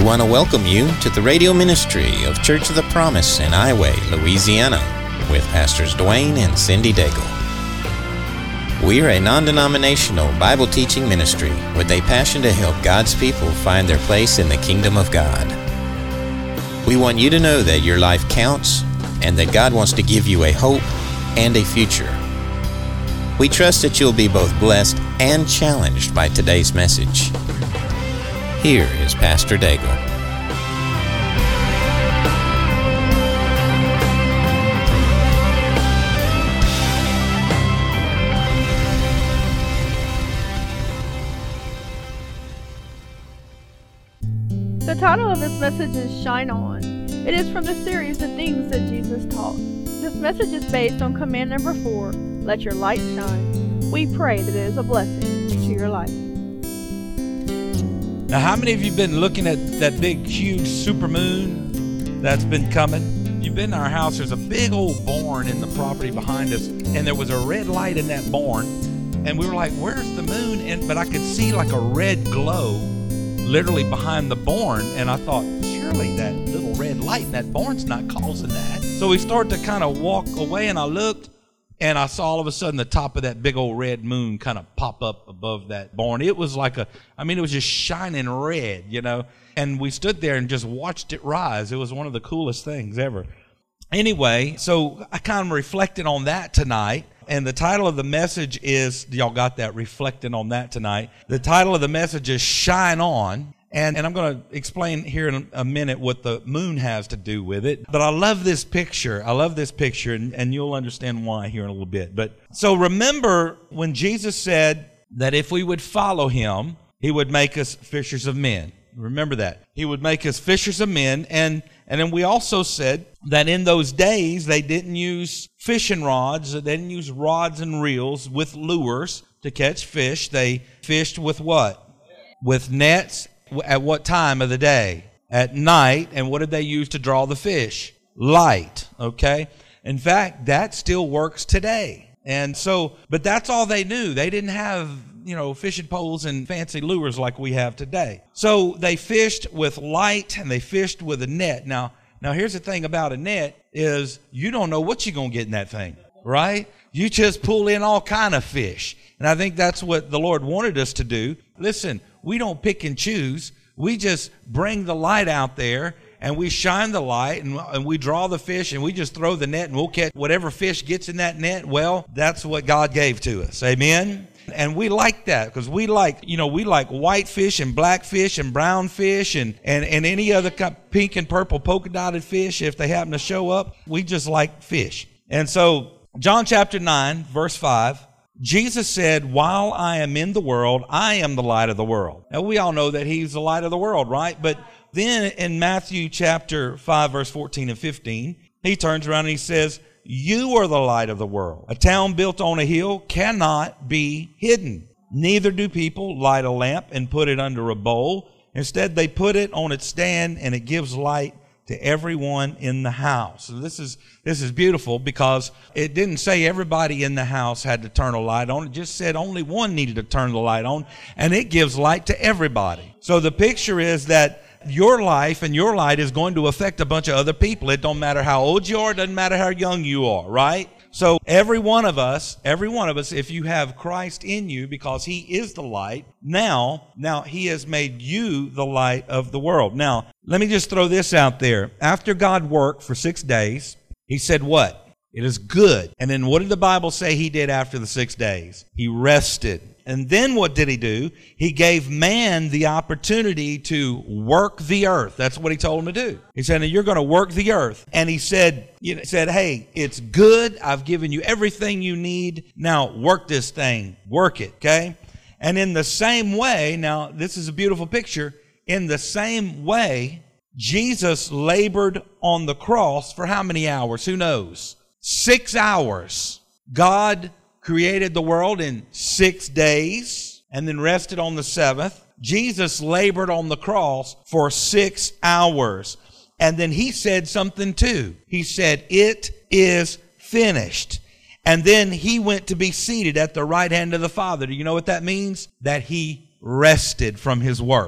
want to welcome you to the radio ministry of Church of the Promise in Highway, Louisiana, with Pastors Dwayne and Cindy Daigle. We are a non-denominational Bible teaching ministry with a passion to help God's people find their place in the kingdom of God. We want you to know that your life counts and that God wants to give you a hope and a future. We trust that you'll be both blessed and challenged by today's message. Here is Pastor Daigle. The title of this message is Shine On. It is from the series The Things That Jesus Taught. This message is based on command number 4, let your light shine. We pray that it is a blessing to your life. Now, how many of you been looking at that big, huge supermoon that's been coming? You've been in our house. There's a big old barn in the property behind us, and there was a red light in that barn, and we were like, where's the moon? But I could see like a red glow literally behind the barn, and I thought, surely that little red light in that barn's not causing that. So we started to kind of walk away, and I looked, and I saw all of a sudden the top of that big old red moon kind of pop up above that barn. It was like it was just shining red, you know. And we stood there and just watched it rise. It was one of the coolest things ever. Anyway, so I kind of reflected on that tonight. And the title of the message is, y'all got that, reflecting on that tonight. The title of the message is Shine On. And I'm going to explain here in a minute what the moon has to do with it. But I love this picture. And you'll understand why here in a little bit. But so remember when Jesus said that if we would follow him, he would make us fishers of men. Remember that. He would make us fishers of men. And then we also said that in those days, they didn't use fishing rods. They didn't use rods and reels with lures to catch fish. They fished with what? With nets. At what time of the day? At night. And what did they use to draw the fish? Light. Okay? In fact, that still works today. And so, but that's all they knew. They didn't have, fishing poles and fancy lures like we have today. So they fished with light and they fished with a net. Now here's the thing about a net is you don't know what you're going to get in that thing, right? You just pull in all kind of fish. And I think that's what the Lord wanted us to do. Listen, we don't pick and choose. We just bring the light out there and we shine the light and we draw the fish and we just throw the net and we'll catch whatever fish gets in that net. Well, that's what God gave to us. Amen. And we like that because we like white fish and black fish and brown fish and any other pink and purple polka dotted fish if they happen to show up. We just like fish. And so John chapter 9, verse 5. Jesus said, while I am in the world, I am the light of the world. Now, we all know that he's the light of the world, right? But then in Matthew chapter 5, verse 14 and 15, he turns around and he says, you are the light of the world. A town built on a hill cannot be hidden. Neither do people light a lamp and put it under a bowl. Instead, they put it on its stand and it gives light to everyone in the house. So this is beautiful because it didn't say everybody in the house had to turn a light on. It just said only one needed to turn the light on, and it gives light to everybody. So the picture is that your life and your light is going to affect a bunch of other people. It don't matter how old you are, it doesn't matter how young you are, right? So every one of us, if you have Christ in you, because he is the light, now he has made you the light of the world. Now, let me just throw this out there. After God worked for 6 days, he said what? It is good. And then what did the Bible say he did after the 6 days? He rested. And then what did he do? He gave man the opportunity to work the earth. That's what he told him to do. He said, you're going to work the earth. And he said, hey, it's good. I've given you everything you need. Now work this thing. Work it, okay? And in the same way, now this is a beautiful picture. In the same way, Jesus labored on the cross for how many hours? Who knows? 6 hours. God created the world in 6 days and then rested on the seventh. Jesus labored on the cross for 6 hours. And then he said something too. He said, it is finished. And then he went to be seated at the right hand of the Father. Do you know what that means? That he rested from his work.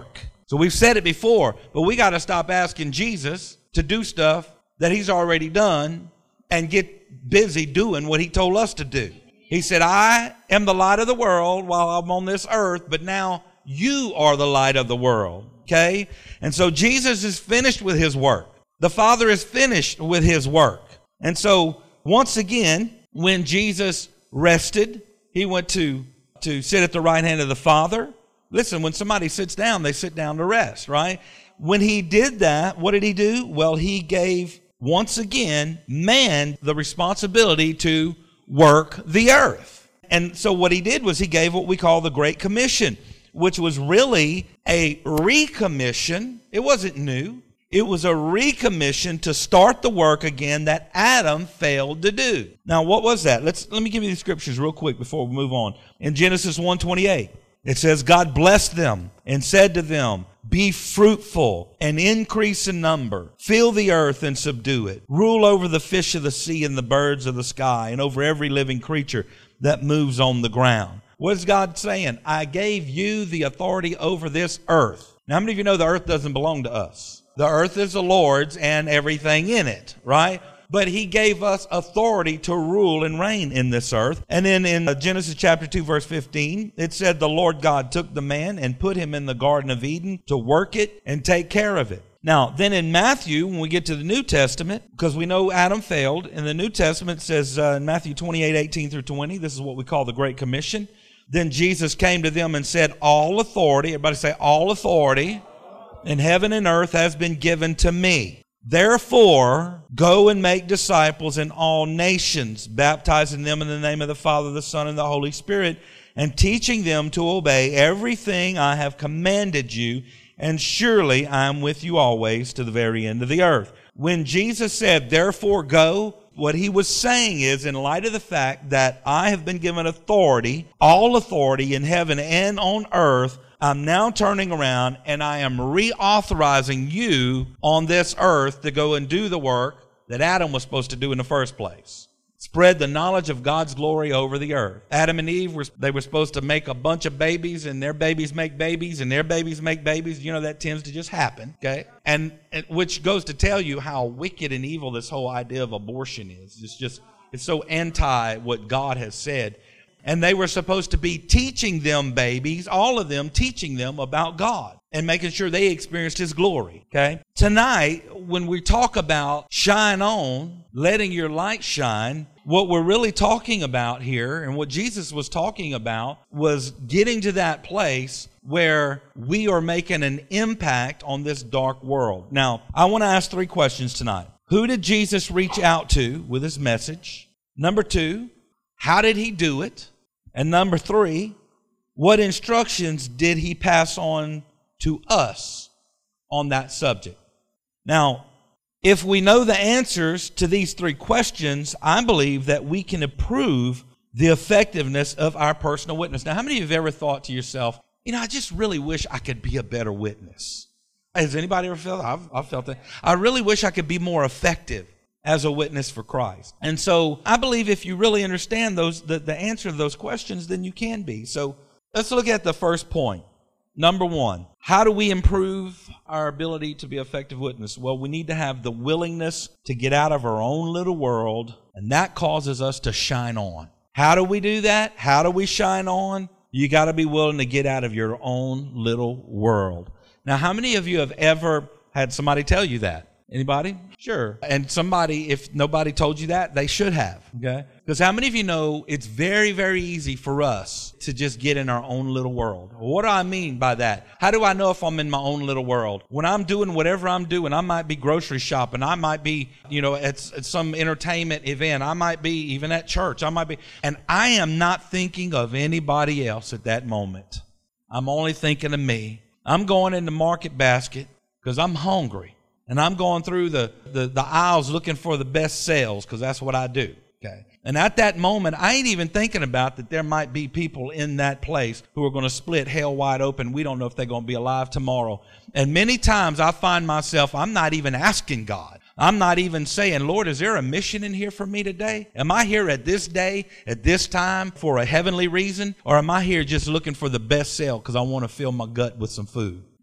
So we've said it before, but we got to stop asking Jesus to do stuff that he's already done and get busy doing what he told us to do. He said, I am the light of the world while I'm on this earth, but now you are the light of the world. Okay? And so Jesus is finished with his work. The Father is finished with his work. And so once again, when Jesus rested, he went to sit at the right hand of the Father. Listen, when somebody sits down, they sit down to rest, right? When he did that, what did he do? Well, he gave, once again, man the responsibility to work the earth. And so what he did was he gave what we call the Great Commission, which was really a recommission. It wasn't new. It was a recommission to start the work again that Adam failed to do. Now, what was that? Let me give you the scriptures real quick before we move on. In Genesis 1:28, it says, God blessed them and said to them, be fruitful and increase in number. Fill the earth and subdue it. Rule over the fish of the sea and the birds of the sky and over every living creature that moves on the ground. What is God saying? I gave you the authority over this earth. Now, how many of you know the earth doesn't belong to us? The earth is the Lord's and everything in it, right? But he gave us authority to rule and reign in this earth. And then in Genesis chapter 2, verse 15, it said the Lord God took the man and put him in the Garden of Eden to work it and take care of it. Now, then in Matthew, when we get to the New Testament, because we know Adam failed, in the New Testament it says in Matthew 28:18-20, this is what we call the Great Commission. Then Jesus came to them and said, all authority, everybody say, all authority in heaven and earth has been given to me. Therefore, go and make disciples in all nations, baptizing them in the name of the Father, the Son, and the Holy Spirit, and teaching them to obey everything I have commanded you, and surely I am with you always to the very end of the earth. When Jesus said, therefore go, what he was saying is, in light of the fact that I have been given authority, all authority in heaven and on earth, I'm now turning around and I am reauthorizing you on this earth to go and do the work that Adam was supposed to do in the first place. Spread the knowledge of God's glory over the earth. Adam and Eve, they were supposed to make a bunch of babies, and their babies make babies, and their babies make babies. You know, that tends to just happen, okay? And which goes to tell you how wicked and evil this whole idea of abortion is. It's so anti what God has said. And they were supposed to be teaching them babies, all of them teaching them about God and making sure they experienced his glory, okay? Tonight, when we talk about shine on, letting your light shine, what we're really talking about here and what Jesus was talking about was getting to that place where we are making an impact on this dark world. Now, I want to ask 3 questions tonight. Who did Jesus reach out to with his message? Number 2, how did he do it? And number 3, what instructions did he pass on to us on that subject? Now, if we know the answers to these 3 questions, I believe that we can improve the effectiveness of our personal witness. Now, how many of you have ever thought to yourself, I just really wish I could be a better witness? Has anybody ever felt that? I've felt that. I really wish I could be more effective as a witness for Christ. And so I believe if you really understand the answer to those questions, then you can be. So let's look at the first point. Number 1, how do we improve our ability to be effective witness? Well, we need to have the willingness to get out of our own little world, and that causes us to shine on. How do we do that? How do we shine on? You got to be willing to get out of your own little world. Now, how many of you have ever had somebody tell you that? Anybody? Sure. And somebody, if nobody told you that, they should have. Okay? Because how many of you know it's very, very easy for us to just get in our own little world? What do I mean by that? How do I know if I'm in my own little world? When I'm doing whatever I'm doing, I might be grocery shopping. I might be, at some entertainment event. I might be even at church. And I am not thinking of anybody else at that moment. I'm only thinking of me. I'm going in the market basket because I'm hungry. And I'm going through the aisles looking for the best sales because that's what I do. Okay. And at that moment, I ain't even thinking about that there might be people in that place who are going to split hell wide open. We don't know if they're going to be alive tomorrow. And many times I find myself, I'm not even asking God. I'm not even saying, Lord, is there a mission in here for me today? Am I here at this day, at this time, for a heavenly reason? Or am I here just looking for the best sale because I want to fill my gut with some food? Okay.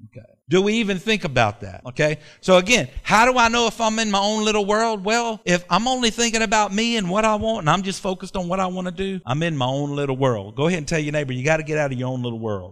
Do we even think about that? Okay. So again, how do I know if I'm in my own little world? Well, if I'm only thinking about me and what I want, and I'm just focused on what I want to do, I'm in my own little world. Go ahead and tell your neighbor, you got to get out of your own little world.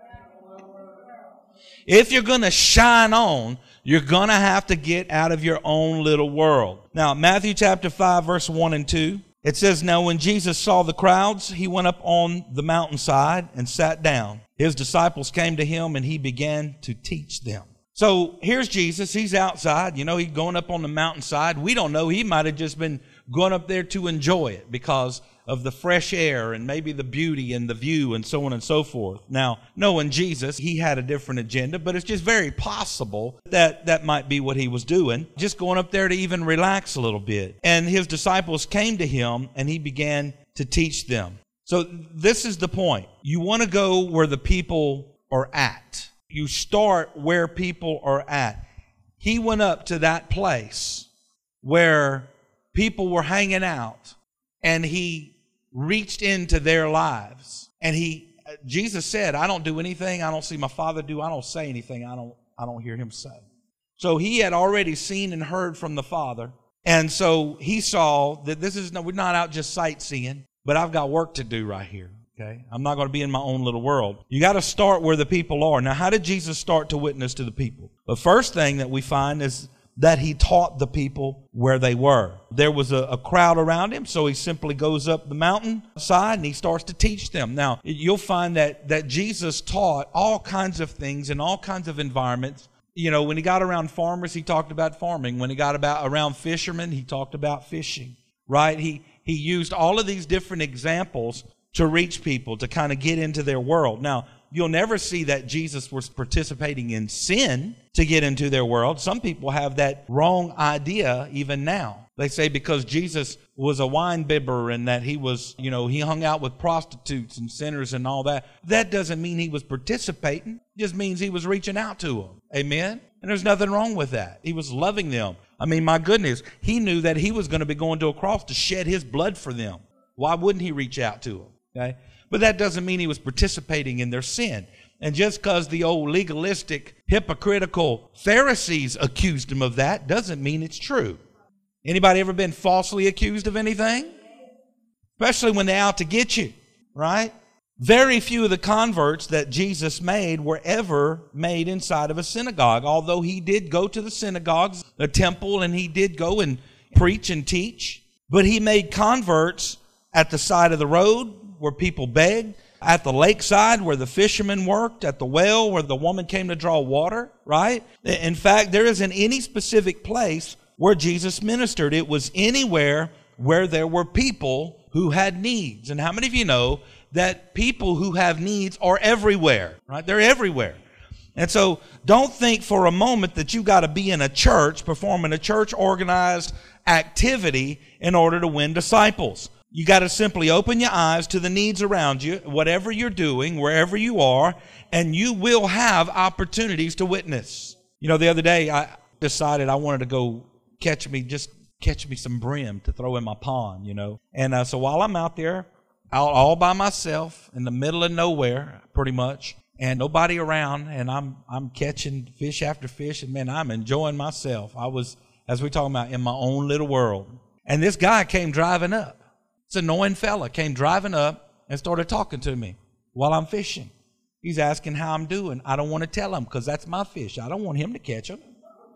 If you're going to shine on, you're going to have to get out of your own little world. Now, Matthew chapter 5, verse 1 and 2. It says, now when Jesus saw the crowds, he went up on the mountainside and sat down. His disciples came to him and he began to teach them. So here's Jesus. He's outside. You know, he's going up on the mountainside. We don't know. He might have just been going up there to enjoy it because of the fresh air and maybe the beauty and the view and so on and so forth. Now, knowing Jesus, he had a different agenda, but it's just very possible that that might be what he was doing, just going up there to even relax a little bit. And his disciples came to him and he began to teach them. So this is the point. You want to go where the people are at. You start where people are at. He went up to that place where people were hanging out and he reached into their lives. And Jesus said, I don't do anything I don't see my Father do. I don't say anything I don't hear him say. So he had already seen and heard from the Father. And so he saw that we're not out just sightseeing, but I've got work to do right here. Okay, I'm not going to be in my own little world. You got to start where the people are. Now, how did Jesus start to witness to the people? The first thing that we find is that he taught the people where they were. There was a crowd around him, so he simply goes up the mountainside and he starts to teach them. Now, you'll find that Jesus taught all kinds of things in all kinds of environments. You know, when he got around farmers, he talked about farming. When he got around fishermen, he talked about fishing, right? He used all of these different examples to reach people, to kind of get into their world. Now, you'll never see that Jesus was participating in sin to get into their world. Some people have that wrong idea even now. They say because Jesus was a wine bibber and that he was, he hung out with prostitutes and sinners and all that. That doesn't mean he was participating. It just means he was reaching out to them. Amen? And there's nothing wrong with that. He was loving them. I mean, my goodness, he knew that he was going to be going to a cross to shed his blood for them. Why wouldn't he reach out to them? Okay? But that doesn't mean he was participating in their sin. And just because the old legalistic, hypocritical Pharisees accused him of that doesn't mean it's true. Anybody ever been falsely accused of anything? Especially when they're out to get you, right? Very few of the converts that Jesus made were ever made inside of a synagogue, although he did go to the synagogues, the temple, and he did go and preach and teach. But he made converts at the side of the road where people begged, at the lakeside where the fishermen worked, at the well where the woman came to draw water, right? In fact, there isn't any specific place where Jesus ministered. It was anywhere where there were people who had needs. And how many of you know that people who have needs are everywhere, right? They're everywhere. And so don't think for a moment that you got to be in a church, performing a church organized activity in order to win disciples. You got to simply open your eyes to the needs around you, whatever you're doing, wherever you are, and you will have opportunities to witness. You know, the other day I decided I wanted to go catch me some brim to throw in my pond, And so while I'm out there, all by myself in the middle of nowhere, pretty much, and nobody around, and I'm catching fish after fish, and man, I'm enjoying myself. I was, as we're talking about, in my own little world. And this guy came driving up. This annoying fella came driving up and started talking to me while I'm fishing. He's asking how I'm doing. I don't want to tell him because that's my fish. I don't want him to catch them.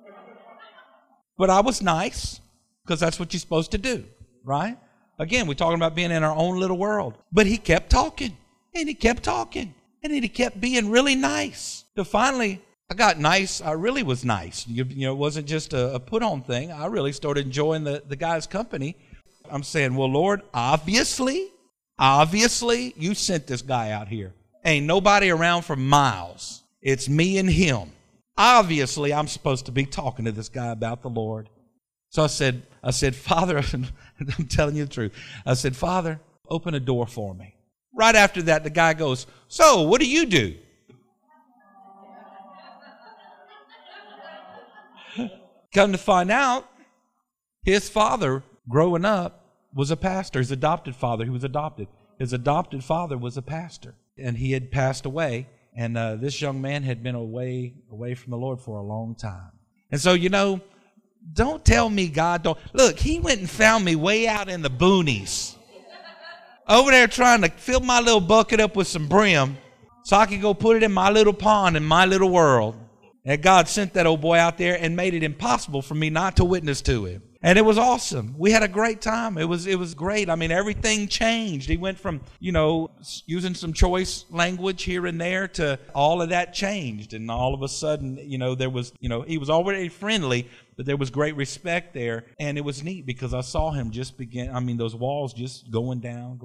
But I was nice because that's what you're supposed to do, right? Again, we're talking about being in our own little world. But he kept talking, and he kept talking, and he kept being really nice. So finally, I got nice. I really was nice. It wasn't just a put-on thing. I really started enjoying the guy's company. I'm saying, well, Lord, obviously, you sent this guy out here. Ain't nobody around for miles. It's me and him. Obviously, I'm supposed to be talking to this guy about the Lord. So I said, Father, I'm telling you the truth. I said, Father, open a door for me. Right after that, the guy goes, so what do you do? Come to find out, his father, growing up, was a pastor. His adopted father, he was adopted. His adopted father was a pastor, and he had passed away, And this young man had been away from the Lord for a long time. And so, you know, don't tell me God don't. Look, he went and found me way out in the boonies. Over there trying to fill my little bucket up with some brim so I could go put it in my little pond in my little world. And God sent that old boy out there and made it impossible for me not to witness to him. And it was awesome. We had a great time. It was great. I mean, everything changed. He went from, you know, using some choice language here and there to all of that changed. And all of a sudden, you know, there was, you know, he was already friendly, but there was great respect there. And it was neat because I saw him just begin, I mean, those walls just going down.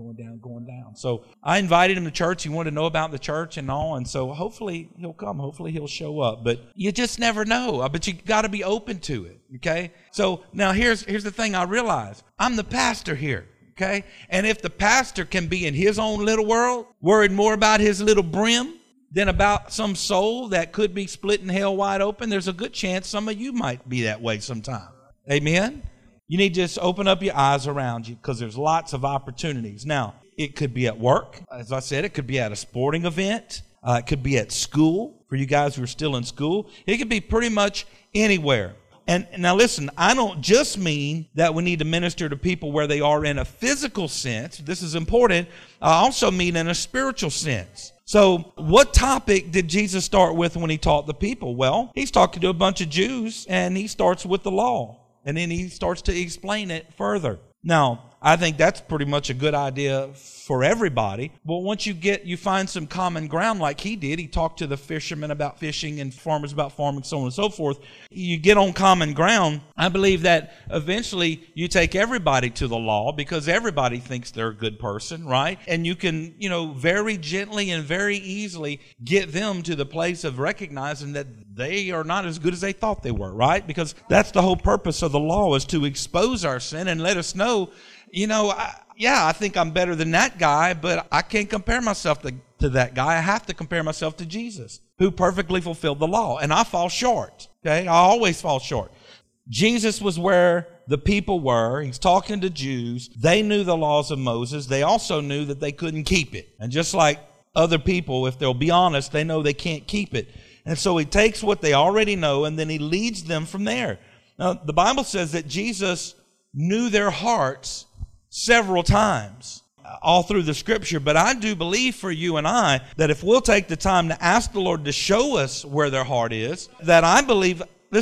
So I invited him to church. He wanted to know about the church and all. And so hopefully he'll come. Hopefully he'll show up. But you just never know. But you got to be open to it. Okay? So now here's the thing I realize. I'm the pastor here. Okay? And if the pastor can be in his own little world, worried more about his little brim than about some soul that could be splitting hell wide open, there's a good chance some of you might be that way sometime. Amen? You need to just open up your eyes around you because there's lots of opportunities. Now, it could be at work. As I said, it could be at a sporting event. It could be at school for you guys who are still in school. It could be pretty much anywhere. And now listen, I don't just mean that we need to minister to people where they are in a physical sense. This is important. I also mean in a spiritual sense. So what topic did Jesus start with when he taught the people? Well, he's talking to a bunch of Jews, and he starts with the law. And then he starts to explain it further. Now, I think that's pretty much a good idea for everybody. But once you find some common ground like he did, he talked to the fishermen about fishing and farmers about farming, so on and so forth. You get on common ground. I believe that eventually you take everybody to the law because everybody thinks they're a good person, right? And you can, you know, very gently and very easily get them to the place of recognizing that they are not as good as they thought they were, right? Because that's the whole purpose of the law, is to expose our sin and let us know, you know, I think I'm better than that guy, but I can't compare myself to that guy. I have to compare myself to Jesus, who perfectly fulfilled the law. And I fall short, okay? I always fall short. Jesus was where the people were. He's talking to Jews. They knew the laws of Moses. They also knew that they couldn't keep it. And just like other people, if they'll be honest, they know they can't keep it. And so he takes what they already know, and then he leads them from there. Now, the Bible says that Jesus knew their hearts several times all through the scripture. But I do believe for you and I that if we'll take the time to ask the Lord to show us where their heart is, that I believe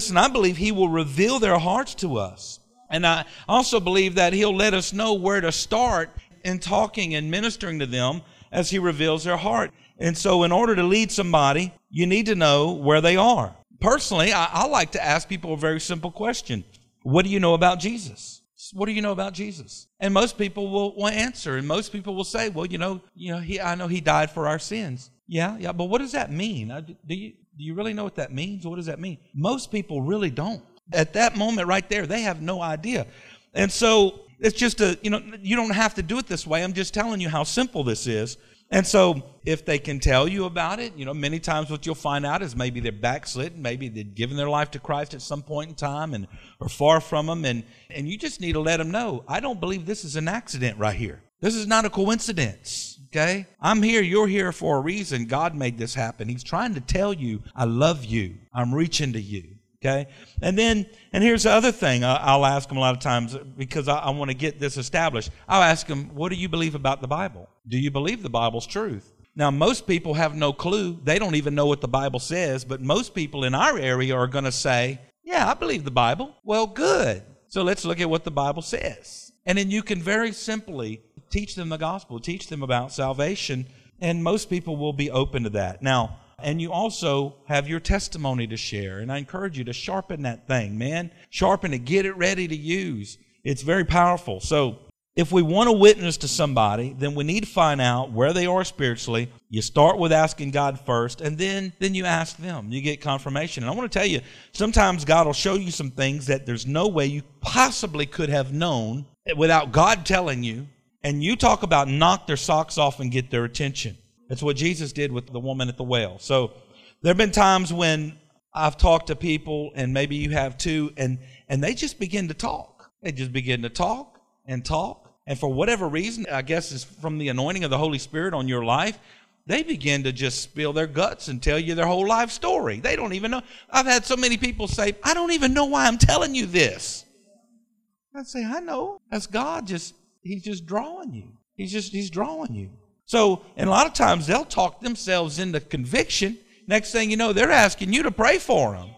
he will reveal their hearts to us. And I also believe that he'll let us know where to start in talking and ministering to them as he reveals their heart. And so in order to lead somebody, you need to know where they are. Personally, I like to ask people a very simple question. What do you know about Jesus? What do you know about Jesus? And most people will answer, and most people will say, well, I know he died for our sins. Yeah, but what does that mean? Do you really know what that means? What does that mean? Most people really don't. At that moment right there, they have no idea. And so it's just you don't have to do it this way. I'm just telling you how simple this is. And so if they can tell you about it, many times what you'll find out is maybe they're backslidden, maybe they've given their life to Christ at some point in time and are far from him. And you just need to let them know, I don't believe this is an accident right here. This is not a coincidence, okay? I'm here, you're here for a reason. God made this happen. He's trying to tell you, I love you. I'm reaching to you. Okay, and here's the other thing I'll ask them a lot of times because I want to get this established. I'll ask them, what do you believe about the Bible? Do you believe the Bible's truth? Now, most people have no clue. They don't even know what the Bible says, but most people in our area are going to say, yeah, I believe the Bible. Well, good. So let's look at what the Bible says. And then you can very simply teach them the gospel, teach them about salvation, and most people will be open to that. Now, and you also have your testimony to share. And I encourage you to sharpen that thing, man. Sharpen it. Get it ready to use. It's very powerful. So if we want to witness to somebody, then we need to find out where they are spiritually. You start with asking God first, and then you ask them. You get confirmation. And I want to tell you, sometimes God will show you some things that there's no way you possibly could have known without God telling you. And you talk about knock their socks off and get their attention. That's what Jesus did with the woman at the well. So there have been times when I've talked to people, and maybe you have too, and they just begin to talk. They just begin to talk and talk. And for whatever reason, I guess it's from the anointing of the Holy Spirit on your life, they begin to just spill their guts and tell you their whole life story. They don't even know. I've had so many people say, I don't even know why I'm telling you this. I say, I know. That's God He's just drawing you. He's drawing you. So, and a lot of times they'll talk themselves into conviction. Next thing you know, they're asking you to pray for them.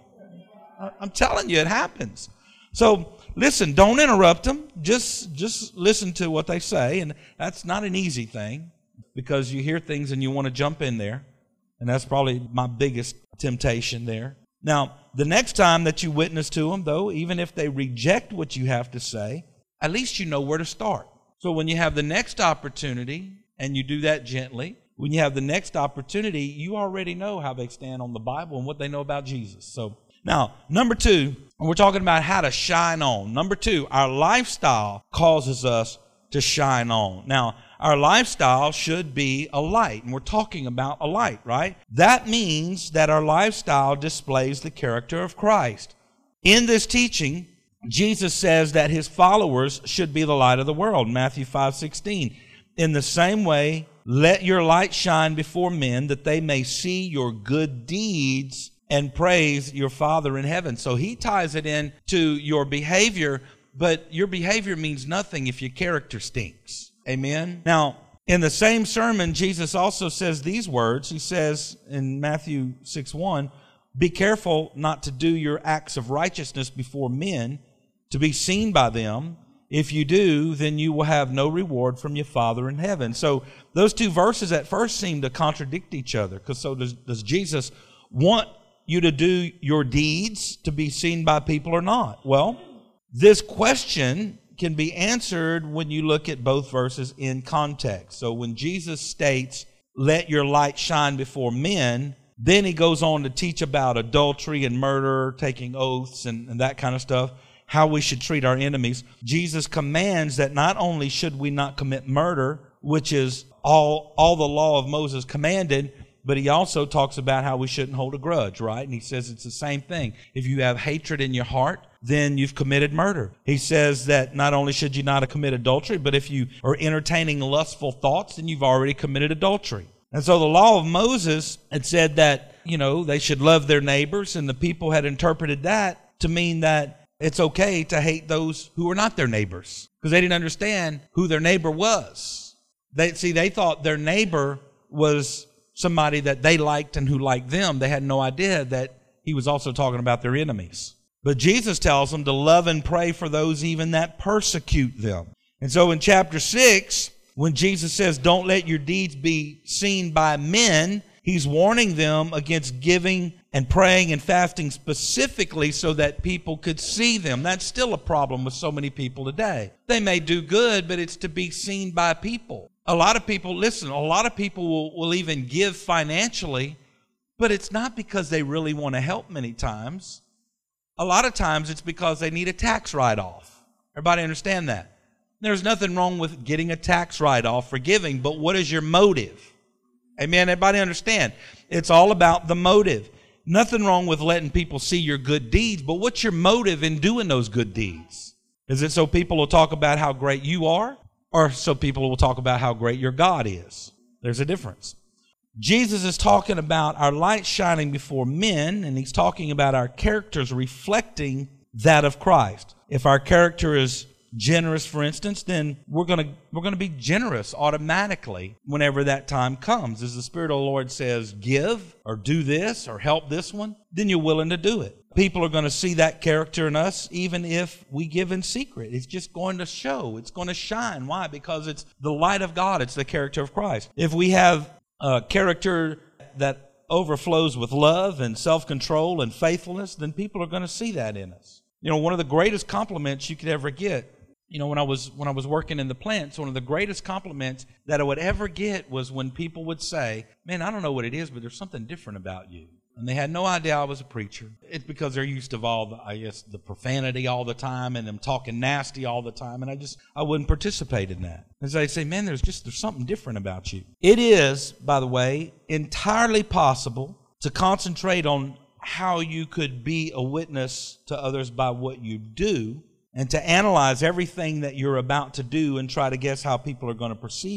I'm telling you, it happens. So, listen, don't interrupt them. Just listen to what they say. And that's not an easy thing because you hear things and you want to jump in there. And that's probably my biggest temptation there. Now, the next time that you witness to them, though, even if they reject what you have to say, at least you know where to start. So when you have the next opportunity, and you do that gently, when you have the next opportunity, you already know how they stand on the Bible and what they know about Jesus. So now, number 2, we're talking about how to shine on. Number 2, our lifestyle causes us to shine on. Now, our lifestyle should be a light, and we're talking about a light, right? That means that our lifestyle displays the character of Christ. In this teaching, Jesus says that his followers should be the light of the world, Matthew 5:16. In the same way, let your light shine before men that they may see your good deeds and praise your Father in heaven. So he ties it in to your behavior, but your behavior means nothing if your character stinks. Amen? Now, in the same sermon, Jesus also says these words. He says in Matthew 6:1, be careful not to do your acts of righteousness before men to be seen by them. If you do, then you will have no reward from your Father in heaven. So those two verses at first seem to contradict each other. Because so does Jesus want you to do your deeds to be seen by people or not? Well, this question can be answered when you look at both verses in context. So when Jesus states, let your light shine before men, then he goes on to teach about adultery and murder, taking oaths and that kind of stuff, how we should treat our enemies. Jesus commands that not only should we not commit murder, which is all the law of Moses commanded, but he also talks about how we shouldn't hold a grudge, right? And he says it's the same thing. If you have hatred in your heart, then you've committed murder. He says that not only should you not commit adultery, but if you are entertaining lustful thoughts, then you've already committed adultery. And so the law of Moses had said that, they should love their neighbors, and the people had interpreted that to mean that it's okay to hate those who are not their neighbors because they didn't understand who their neighbor was. They thought their neighbor was somebody that they liked and who liked them. They had no idea that he was also talking about their enemies. But Jesus tells them to love and pray for those even that persecute them. And so in chapter 6, when Jesus says, don't let your deeds be seen by men, he's warning them against giving and praying and fasting specifically so that people could see them. That's still a problem with so many people today. They may do good, but it's to be seen by people. A lot of people will even give financially, but it's not because they really want to help many times. A lot of times it's because they need a tax write-off. Everybody understand that? There's nothing wrong with getting a tax write-off for giving, but what is your motive? Amen? Everybody understand? It's all about the motive. Nothing wrong with letting people see your good deeds, but what's your motive in doing those good deeds? Is it so people will talk about how great you are, or so people will talk about how great your God is? There's a difference. Jesus is talking about our light shining before men, and he's talking about our characters reflecting that of Christ. If our character is generous, for instance, then we're going to be generous automatically whenever that time comes. As the Spirit of the Lord says, give or do this or help this one, then you're willing to do it. People are going to see that character in us even if we give in secret. It's just going to show. It's going to shine. Why? Because it's the light of God. It's the character of Christ. If we have a character that overflows with love and self-control and faithfulness, then people are going to see that in us. One of the greatest compliments you could ever get, when I was working in the plants, one of the greatest compliments that I would ever get was when people would say, man, I don't know what it is, but there's something different about you. And they had no idea I was a preacher. It's because they're used to the profanity all the time and them talking nasty all the time. And I wouldn't participate in that. And so they'd say, man, there's something different about you. It is, by the way, entirely possible to concentrate on how you could be a witness to others by what you do, and to analyze everything that you're about to do and try to guess how people are going to perceive it,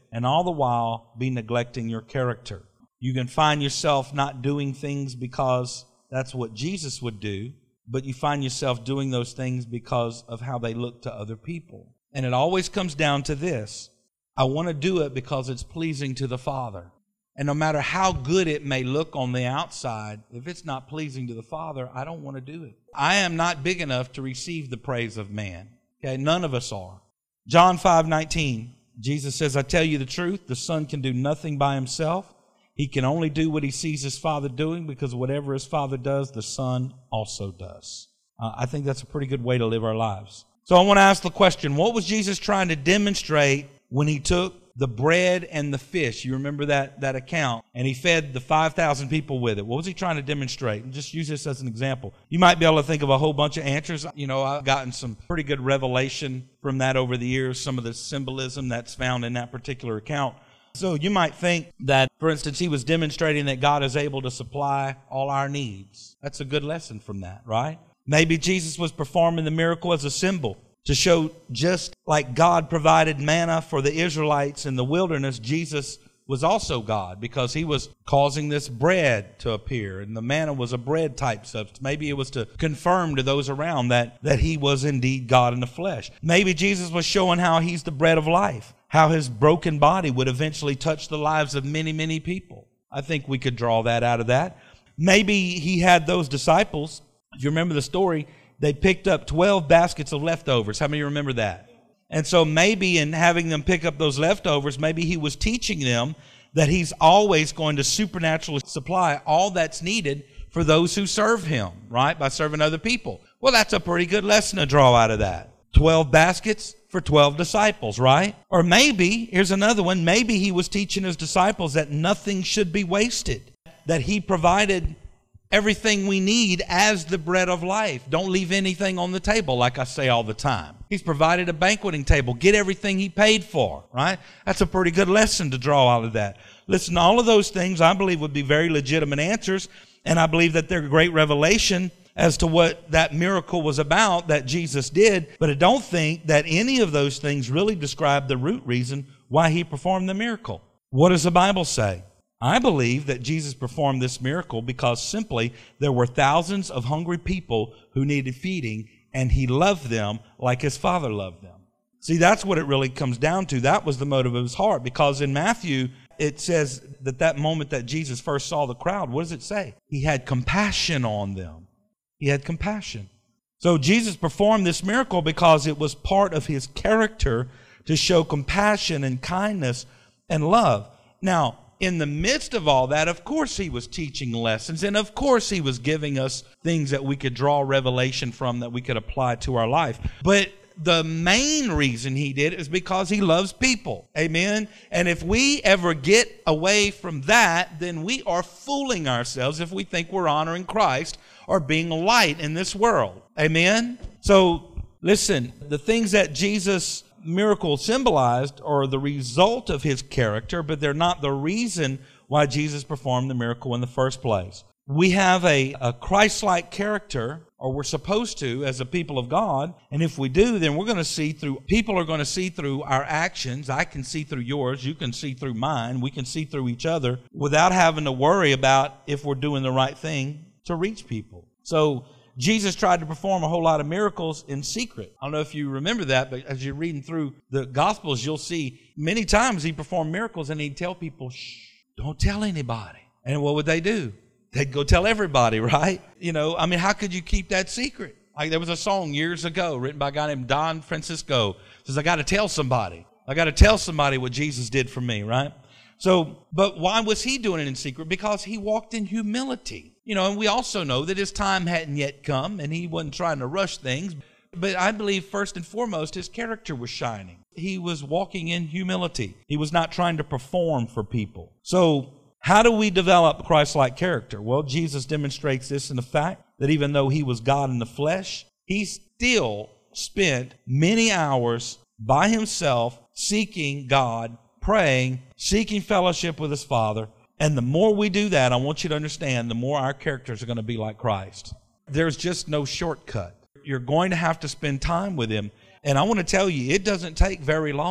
and all the while be neglecting your character. You can find yourself not doing things because that's what Jesus would do, but you find yourself doing those things because of how they look to other people. And it always comes down to this. I want to do it because it's pleasing to the Father. And no matter how good it may look on the outside, if it's not pleasing to the Father, I don't want to do it. I am not big enough to receive the praise of man. Okay, none of us are. John 5:19, Jesus says, I tell you the truth, the Son can do nothing by himself. He can only do what he sees his Father doing, because whatever his Father does, the Son also does. I think that's a pretty good way to live our lives. So I want to ask the question, what was Jesus trying to demonstrate when he took the bread and the fish? You remember that account. And he fed the 5,000 people with it. What was he trying to demonstrate? And just use this as an example. You might be able to think of a whole bunch of answers. You know, I've gotten some pretty good revelation from that over the years, some of the symbolism that's found in that particular account. So you might think that, for instance, he was demonstrating that God is able to supply all our needs. That's a good lesson from that, right? Maybe Jesus was performing the miracle as a symbol to show just like God provided manna for the Israelites in the wilderness, Jesus was also God, because he was causing this bread to appear, and the manna was a bread type substance. Maybe it was to confirm to those around that he was indeed God in the flesh. Maybe Jesus was showing how he's the bread of life, how his broken body would eventually touch the lives of many, many people. I think we could draw that out of that. Maybe he had those disciples. If you remember the story, they picked up 12 baskets of leftovers. How many remember that? And so maybe in having them pick up those leftovers, maybe he was teaching them that he's always going to supernaturally supply all that's needed for those who serve him, right? By serving other people. Well, that's a pretty good lesson to draw out of that. 12 baskets for 12 disciples, right? Or maybe, here's another one, maybe he was teaching his disciples that nothing should be wasted, that he provided everything we need as the bread of life. Don't leave anything on the table, like I say all the time. He's provided a banqueting table. Get everything he paid for, right? That's a pretty good lesson to draw out of that. Listen, all of those things I believe would be very legitimate answers, and I believe that they're a great revelation as to what that miracle was about that Jesus did, but I don't think that any of those things really describe the root reason why he performed the miracle. What does the Bible say? I believe that Jesus performed this miracle because simply there were thousands of hungry people who needed feeding, and he loved them like his Father loved them. See, that's what it really comes down to. That was the motive of his heart, because in Matthew, it says that moment that Jesus first saw the crowd, what does it say? He had compassion on them. He had compassion. So Jesus performed this miracle because it was part of his character to show compassion and kindness and love. Now, in the midst of all that, of course he was teaching lessons, and of course he was giving us things that we could draw revelation from that we could apply to our life. But the main reason he did it is because he loves people. Amen? And if we ever get away from that, then we are fooling ourselves if we think we're honoring Christ or being light in this world. Amen? So, listen, the things that Jesus' miracle symbolized are the result of his character, but they're not the reason why Jesus performed the miracle in the first place. We have a Christ-like character, or we're supposed to, as a people of God, and if we do, then we're going to see through, people are going to see through our actions. I can see through yours, you can see through mine, we can see through each other without having to worry about if we're doing the right thing to reach people. So Jesus tried to perform a whole lot of miracles in secret. I don't know if you remember that, but as you're reading through the Gospels, you'll see many times he performed miracles and he'd tell people, shh, don't tell anybody. And what would they do? They'd go tell everybody, right? You know, I mean, how could you keep that secret? Like there was a song years ago written by a guy named Don Francisco. It says, I got to tell somebody. I got to tell somebody what Jesus did for me, right? So, but why was he doing it in secret? Because he walked in humility. You know, and we also know that his time hadn't yet come and he wasn't trying to rush things. But I believe first and foremost, his character was shining. He was walking in humility. He was not trying to perform for people. So how do we develop Christ-like character? Well, Jesus demonstrates this in the fact that even though he was God in the flesh, he still spent many hours by himself seeking God, praying, seeking fellowship with his Father. And the more we do that, I want you to understand, the more our characters are going to be like Christ. There's just no shortcut. You're going to have to spend time with him. And I want to tell you, it doesn't take very long.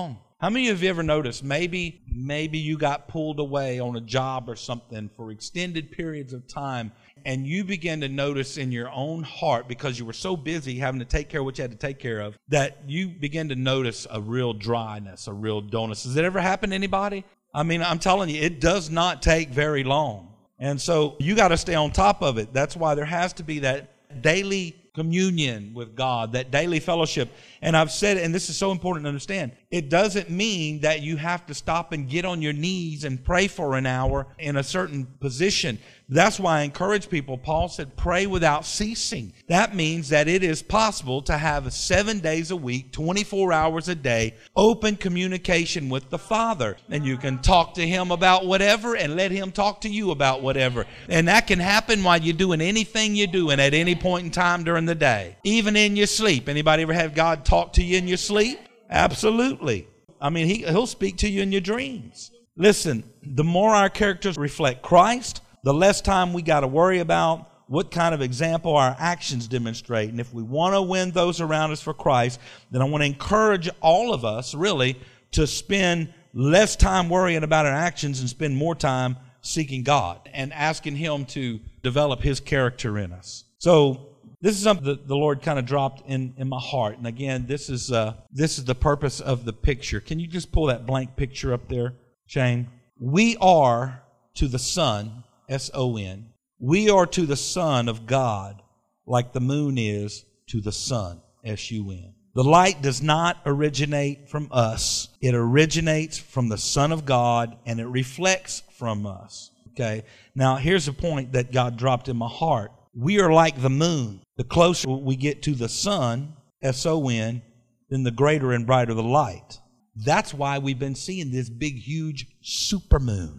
How many of you ever noticed maybe you got pulled away on a job or something for extended periods of time, and you begin to notice in your own heart, because you were so busy having to take care of what you had to take care of, that you begin to notice a real dryness, a real dullness? Has it ever happened to anybody? I mean, I'm telling you, it does not take very long. And so you got to stay on top of it. That's why there has to be that daily communion with God, that daily fellowship. And I've said, and this is so important to understand, it doesn't mean that you have to stop and get on your knees and pray for an hour in a certain position. That's why I encourage people. Paul said, pray without ceasing. That means that it is possible to have 7 days a week, 24 hours a day, open communication with the Father. And you can talk to Him about whatever and let Him talk to you about whatever. And that can happen while you're doing anything you're doing at any point in time during the day. Even in your sleep. Anybody ever have God talk to you in your sleep? Absolutely. I mean, He'll speak to you in your dreams. Listen, the more our characters reflect Christ, the less time we got to worry about what kind of example our actions demonstrate. And if we want to win those around us for Christ, then I want to encourage all of us, really, to spend less time worrying about our actions and spend more time seeking God and asking Him to develop His character in us. So this is something that the Lord kind of dropped in my heart. And again, this is the purpose of the picture. Can you just pull that blank picture up there, Shane? We are to the Son, S-O-N. We are to the Son of God like the moon is to the sun, S-U-N. The light does not originate from us. It originates from the Son of God, and it reflects from us. Okay? Now, here's a point that God dropped in my heart. We are like the moon. The closer we get to the sun, S-O-N, then the greater and brighter the light. That's why we've been seeing this big, huge supermoon.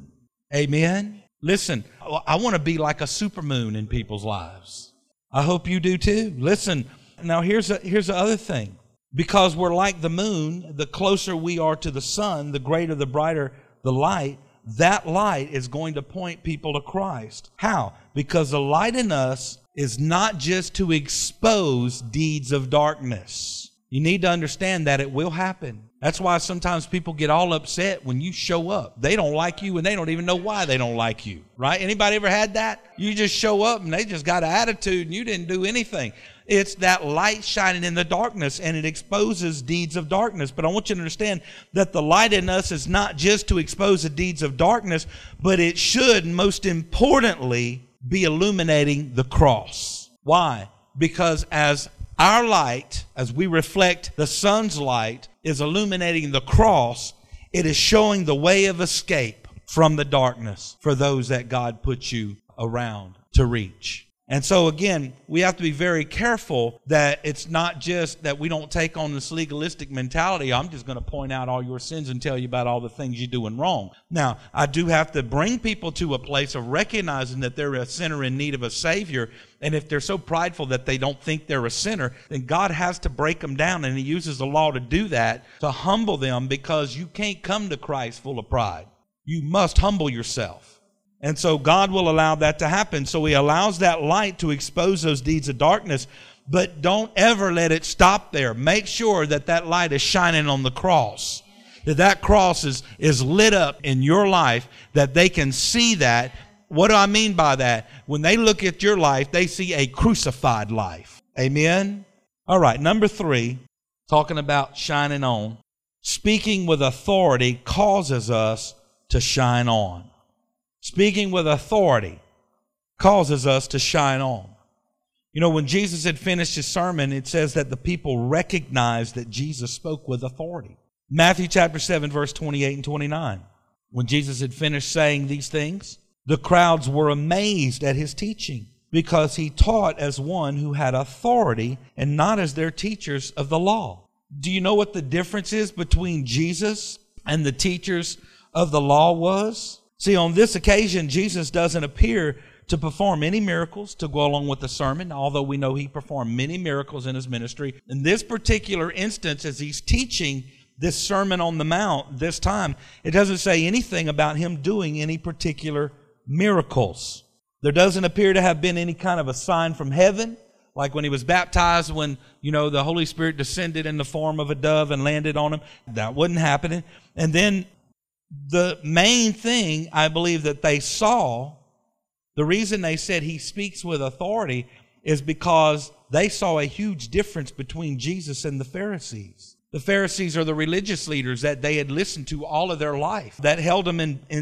Amen? Listen, I want to be like a supermoon in people's lives. I hope you do too. Listen, now here's the other thing. Because we're like the moon, the closer we are to the sun, the greater, the brighter the light. That light is going to point people to Christ. How? Because the light in us is not just to expose deeds of darkness. You need to understand that it will happen. That's why sometimes people get all upset when you show up. They don't like you and they don't even know why they don't like you, right? Anybody ever had that? You just show up and they just got an attitude and you didn't do anything. It's that light shining in the darkness, and it exposes deeds of darkness. But I want you to understand that the light in us is not just to expose the deeds of darkness, but it should, most importantly, be illuminating the cross. Why? Because as our light, as we reflect the sun's light, is illuminating the cross, it is showing the way of escape from the darkness for those that God puts you around to reach. And so again, we have to be very careful that it's not just that we don't take on this legalistic mentality. I'm just going to point out all your sins and tell you about all the things you're doing wrong. Now, I do have to bring people to a place of recognizing that they're a sinner in need of a Savior. And if they're so prideful that they don't think they're a sinner, then God has to break them down, and He uses the law to do that, to humble them, because you can't come to Christ full of pride. You must humble yourself. And so God will allow that to happen. So He allows that light to expose those deeds of darkness. But don't ever let it stop there. Make sure that that light is shining on the cross. That cross is lit up in your life, that they can see that. What do I mean by that? When they look at your life, they see a crucified life. Amen? All right, number 3, talking about shining on. Speaking with authority causes us to shine on. Speaking with authority causes us to shine on. You know, when Jesus had finished His sermon, it says that the people recognized that Jesus spoke with authority. Matthew chapter 7, verse 28 and 29. When Jesus had finished saying these things, the crowds were amazed at His teaching, because He taught as one who had authority and not as their teachers of the law. Do you know what the difference is between Jesus and the teachers of the law was? See, on this occasion, Jesus doesn't appear to perform any miracles to go along with the sermon, although we know He performed many miracles in His ministry. In this particular instance, as He's teaching this Sermon on the Mount this time, it doesn't say anything about Him doing any particular miracles. There doesn't appear to have been any kind of a sign from heaven, Like when he was baptized, when, the Holy Spirit descended in the form of a dove and landed on him. That wasn't happening. And then the main thing I believe that they saw, the reason they said he speaks with authority is because they saw a huge difference between Jesus and the Pharisees. The Pharisees are the religious leaders that they had listened to all of their life, that held them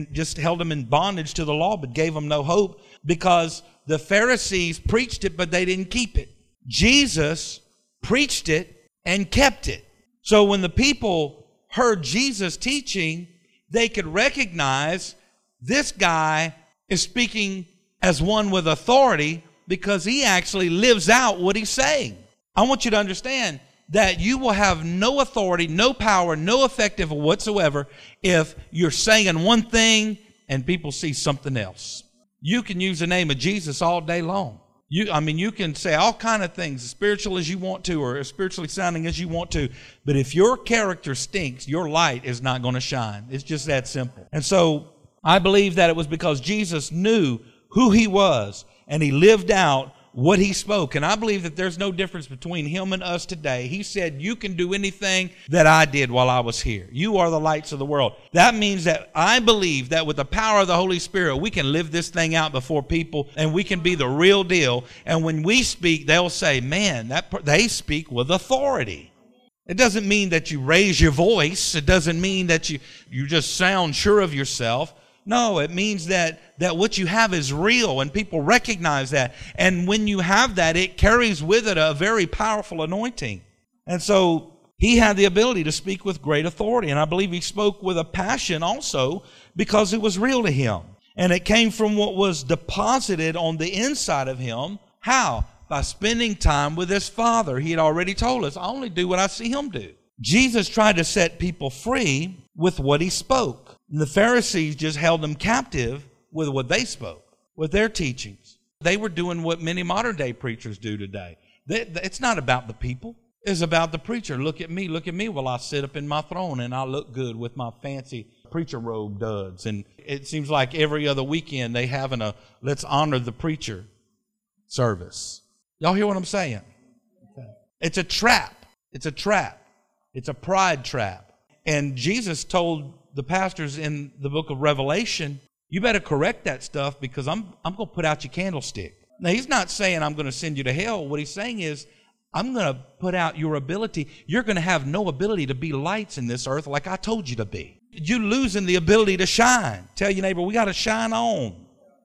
in bondage to the law, but gave them no hope, because the Pharisees preached it, but they didn't keep it. Jesus preached it and kept it. So when the people heard Jesus teaching, they could recognize this guy is speaking as one with authority because he actually lives out what he's saying. I want you to understand that you will have no authority, no power, no effective whatsoever if you're saying one thing and people see something else. You can use the name of Jesus all day long. You can say all kind of things, as spiritual as you want to or as spiritually sounding as you want to, but if your character stinks, your light is not going to shine. It's just that simple. And so I believe that it was because Jesus knew who he was and he lived out what he spoke. And I believe that there's no difference between him and us today. He said, you can do anything that I did while I was here. You are the lights of the world. That means that I believe that with the power of the Holy Spirit, we can live this thing out before people and we can be the real deal. And when we speak, they'll say, man, they speak with authority. It doesn't mean that you raise your voice. It doesn't mean that you just sound sure of yourself. No, it means that what you have is real and people recognize that. And when you have that, it carries with it a very powerful anointing. And so he had the ability to speak with great authority. And I believe he spoke with a passion also because it was real to him. And it came from what was deposited on the inside of him. How? By spending time with his Father. He had already told us, I only do what I see him do. Jesus tried to set people free with what he spoke. And the Pharisees just held them captive with what they spoke, with their teachings. They were doing what many modern day preachers do today. It's not about the people. It's about the preacher. Look at me while I sit up in my throne and I look good with my fancy preacher robe duds. And it seems like every other weekend they having a let's honor the preacher service. Y'all hear what I'm saying? Okay. It's a trap. It's a trap. It's a pride trap. And Jesus told the pastors in the book of Revelation, you better correct that stuff because I'm going to put out your candlestick. Now, he's not saying I'm going to send you to hell. What he's saying is I'm going to put out your ability. You're going to have no ability to be lights in this earth like I told you to be. You're losing the ability to shine. Tell your neighbor, we got to shine on.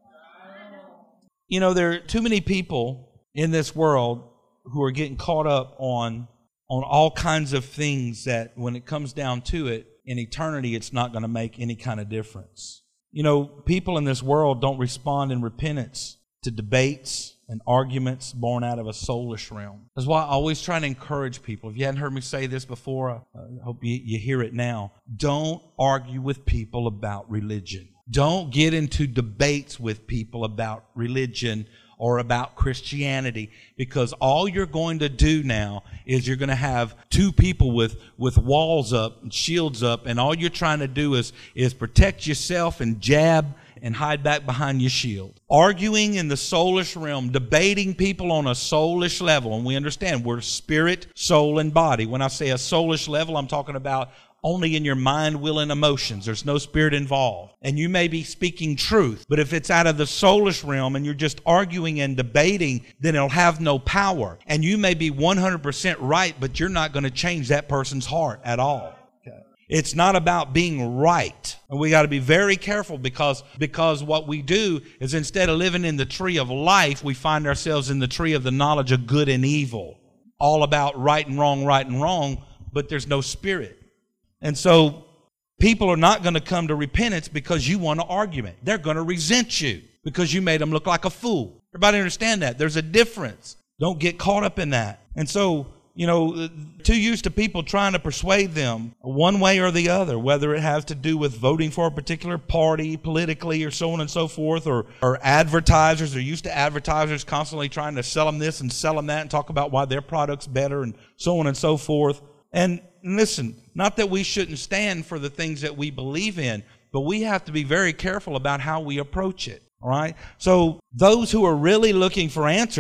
There are too many people in this world who are getting caught up on all kinds of things that when it comes down to it, in eternity, it's not going to make any kind of difference. People in this world don't respond in repentance to debates and arguments born out of a soulish realm. That's why I always try to encourage people. If you hadn't heard me say this before, I hope you hear it now. Don't argue with people about religion. Don't get into debates with people about religion or about Christianity, because all you're going to do now is you're going to have two people with walls up and shields up, and all you're trying to do is protect yourself and jab and hide back behind your shield. Arguing in the soulish realm, debating people on a soulish level, and we understand we're spirit, soul, and body. When I say a soulish level, I'm talking about only in your mind, will, and emotions. There's no spirit involved. And you may be speaking truth, but if it's out of the soulish realm and you're just arguing and debating, then it'll have no power. And you may be 100% right, but you're not going to change that person's heart at all. Okay. It's not about being right. And we got to be very careful because what we do is instead of living in the tree of life, we find ourselves in the tree of the knowledge of good and evil. All about right and wrong, but there's no spirit. And so people are not going to come to repentance because you won an argument. They're going to resent you because you made them look like a fool. Everybody understand that? There's a difference. Don't get caught up in that. And so, too used to people trying to persuade them one way or the other, whether it has to do with voting for a particular party politically or so on and so forth, or advertisers. They're used to advertisers constantly trying to sell them this and sell them that and talk about why their product's better and so on and so forth. And listen, not that we shouldn't stand for the things that we believe in, but we have to be very careful about how we approach it. All right? So those who are really looking for answers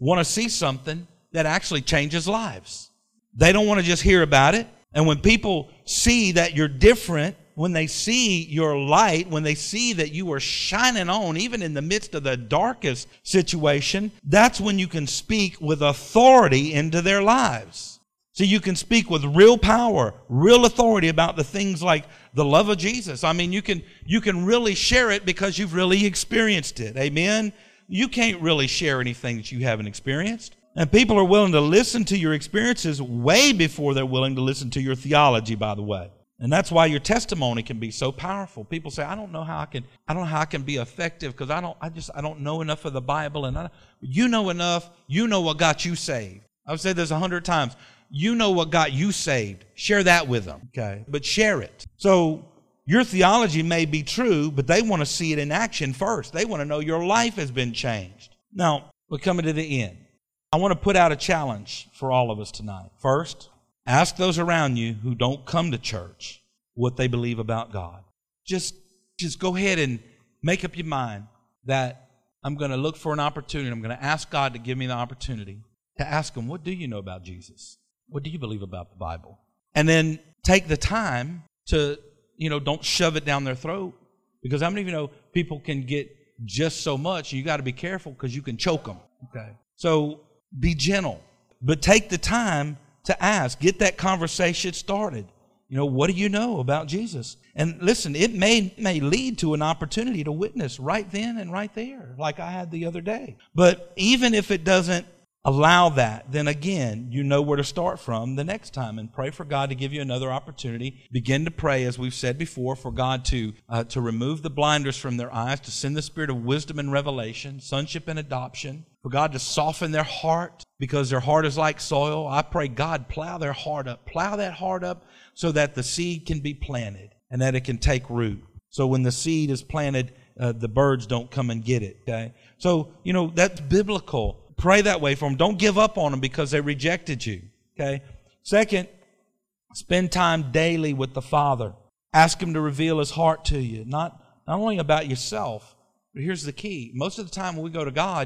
want to see something that actually changes lives. They don't want to just hear about it. And when people see that you're different, when they see your light, when they see that you are shining on, even in the midst of the darkest situation, that's when you can speak with authority into their lives. So you can speak with real power, real authority about the things like the love of Jesus. I mean, you can really share it because you've really experienced it. Amen? You can't really share anything that you haven't experienced. And people are willing to listen to your experiences way before they're willing to listen to your theology, by the way. And that's why your testimony can be so powerful. People say, I don't know how I can be effective because I don't know enough of the Bible. And you know enough. You know what got you saved. I've said this 100 times. You know what got you saved. Share that with them. Okay. But share it. So your theology may be true, but they want to see it in action first. They want to know your life has been changed. Now, we're coming to the end. I want to put out a challenge for all of us tonight. First, ask those around you who don't come to church what they believe about God. Just go ahead and make up your mind that I'm going to look for an opportunity. I'm going to ask God to give me the opportunity to ask them, what do you know about Jesus? What do you believe about the Bible? And then take the time to, don't shove it down their throat. Because how many of you know people can get just so much, you got to be careful because you can choke them. Okay. So be gentle, but take the time to ask. Get that conversation started. What do you know about Jesus? And listen, it may lead to an opportunity to witness right then and right there, like I had the other day. But even if it doesn't allow that, then again, you know where to start from the next time, and pray for God to give you another opportunity. Begin to pray, as we've said before, for God to remove the blinders from their eyes, to send the spirit of wisdom and revelation, sonship and adoption, for God to soften their heart, because their heart is like soil. I pray, God, plow their heart up, plow that heart up so that the seed can be planted and that it can take root. So when the seed is planted, the birds don't come and get it, okay? So, that's biblical. Pray that way for them. Don't give up on them because they rejected you, okay? Second, spend time daily with the Father. Ask Him to reveal His heart to you, not only about yourself, but here's the key. Most of the time when we go to God,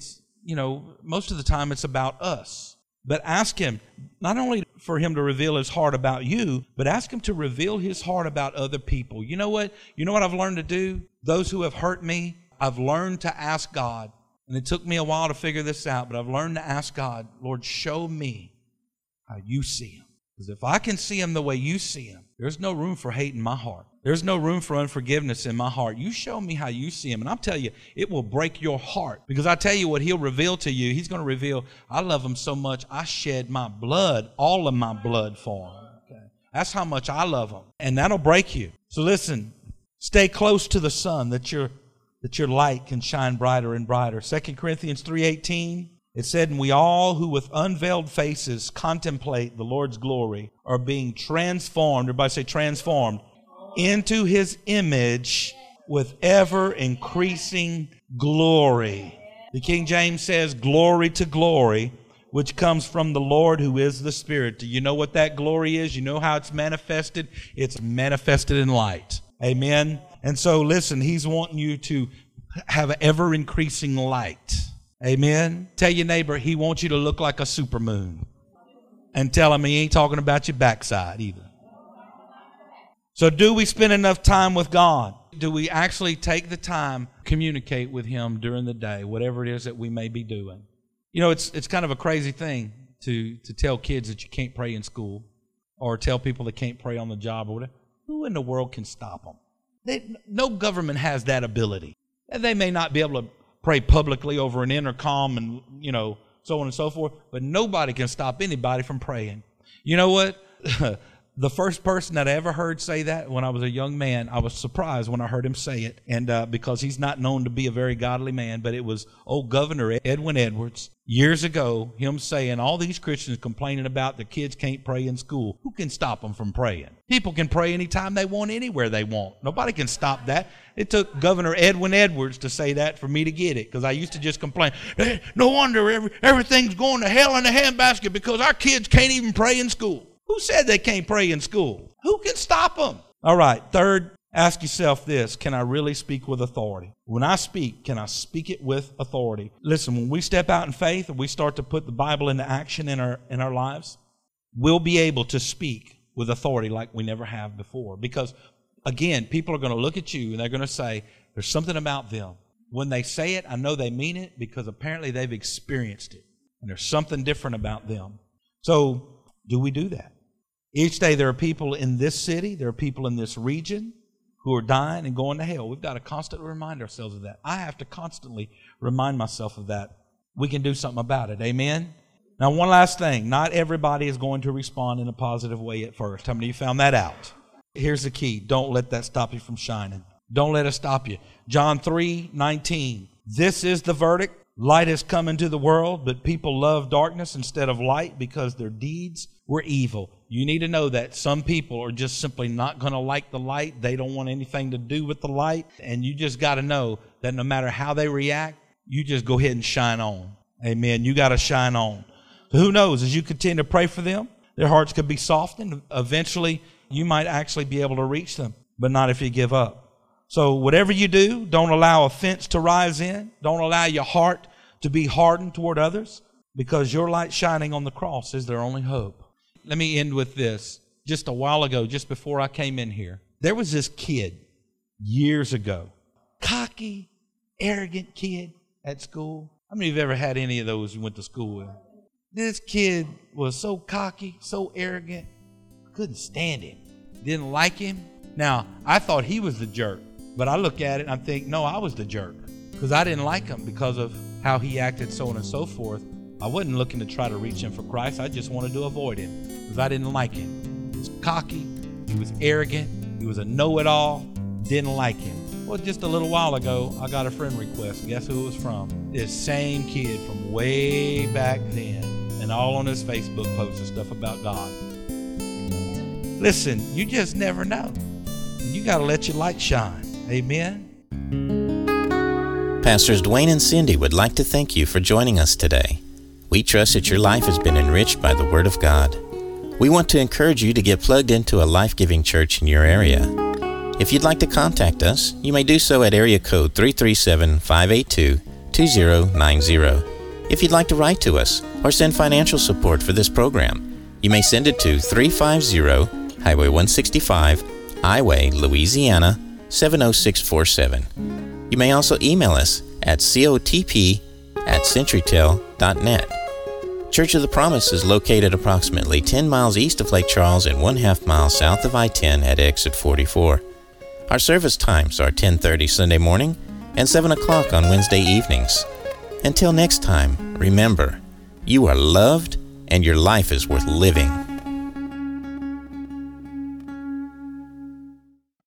most of the time it's about us. But ask Him, not only for Him to reveal His heart about you, but ask Him to reveal His heart about other people. You know what? You know what I've learned to do? Those who have hurt me, I've learned to ask God. And it took me a while to figure this out, but I've learned to ask God, Lord, show me how you see Him. Because if I can see Him the way you see Him, there's no room for hate in my heart. There's no room for unforgiveness in my heart. You show me how you see Him, and I'll tell you, it will break your heart. Because I tell you what He'll reveal to you. He's going to reveal, I love Him so much, I shed my blood, all of my blood for Him. Okay? That's how much I love Him. And that'll break you. So listen, stay close to the sun that your light can shine brighter and brighter. 2 Corinthians 3:18, it said, and we all who with unveiled faces contemplate the Lord's glory are being transformed, everybody say transformed, into His image with ever increasing glory. The King James says, glory to glory, which comes from the Lord who is the Spirit. Do you know what that glory is? You know how it's manifested? It's manifested in light. Amen. And so listen, He's wanting you to have an ever-increasing light. Amen. Tell your neighbor, He wants you to look like a supermoon. And tell him He ain't talking about your backside either. So do we spend enough time with God? Do we actually take the time to communicate with Him during the day, whatever it is that we may be doing? It's kind of a crazy thing to tell kids that you can't pray in school, or tell people they can't pray on the job or whatever. Who in the world can stop them? No government has that ability. They may not be able to pray publicly over an intercom and, so on and so forth, but nobody can stop anybody from praying. You know what? The first person that I ever heard say that when I was a young man, I was surprised when I heard him say it, and because he's not known to be a very godly man, but it was old Governor Edwin Edwards years ago, him saying all these Christians complaining about the kids can't pray in school. Who can stop them from praying? People can pray anytime they want, anywhere they want. Nobody can stop that. It took Governor Edwin Edwards to say that for me to get it, because I used to just complain, hey, no wonder everything's going to hell in a handbasket because our kids can't even pray in school. Who said they can't pray in school? Who can stop them? All right, third, Ask yourself this: can I really speak with authority? When I speak, can I speak it with authority? Listen, when we step out in faith and we start to put the Bible into action in our lives, we'll be able to speak with authority like we never have before. Because, again, people are going to look at you and they're going to say, there's something about them. When they say it, I know they mean it because apparently they've experienced it. And there's something different about them. So, do we do that? Each day there are people in this city, there are people in this region who are dying and going to hell. We've got to constantly remind ourselves of that. I have to constantly remind myself of that. We can do something about it. Amen? Now, one last thing. Not everybody is going to respond in a positive way at first. How many of you found that out? Here's the key. Don't let that stop you from shining. Don't let it stop you. John 3:19. This is the verdict. Light has come into the world, but people love darkness instead of light because their deeds were evil. You need to know that some people are just simply not going to like the light. They don't want anything to do with the light. And you just got to know that no matter how they react, you just go ahead and shine on. Amen. You got to shine on. So who knows, as you continue to pray for them, their hearts could be softened. Eventually, you might actually be able to reach them, but not if you give up. So whatever you do, don't allow offense to rise in. Don't allow your heart to be hardened toward others, because your light shining on the cross is their only hope. Let me end with this. Just a while ago, just before I came in here, there was this kid years ago, cocky, arrogant kid at school. How many of you have ever had any of those you went to school with? This kid was so cocky, so arrogant, couldn't stand him, didn't like him. Now, I thought he was the jerk, but I look at it and I think, no, I was the jerk, because I didn't like him because of how he acted, so on and so forth. I wasn't looking to try to reach him for Christ. I just wanted to avoid him because I didn't like him. He was cocky. He was arrogant. He was a know-it-all. Didn't like him. Well, just a little while ago, I got a friend request. Guess who it was from? This same kid from way back then, and all on his Facebook posts and stuff about God. Listen, you just never know. You got to let your light shine. Amen. Pastors Dwayne and Cindy would like to thank you for joining us today. We trust that your life has been enriched by the Word of God. We want to encourage you to get plugged into a life-giving church in your area. If you'd like to contact us, you may do so at area code 337-582-2090. If you'd like to write to us or send financial support for this program, you may send it to 350 Highway 165, Iway, Louisiana, 70647. You may also email us at cotp@centurytel.net. Church of the Promise is located approximately 10 miles east of Lake Charles and 1/2 mile south of I-10 at exit 44. Our service times are 10:30 Sunday morning and 7 o'clock on Wednesday evenings. Until next time, remember, you are loved and your life is worth living.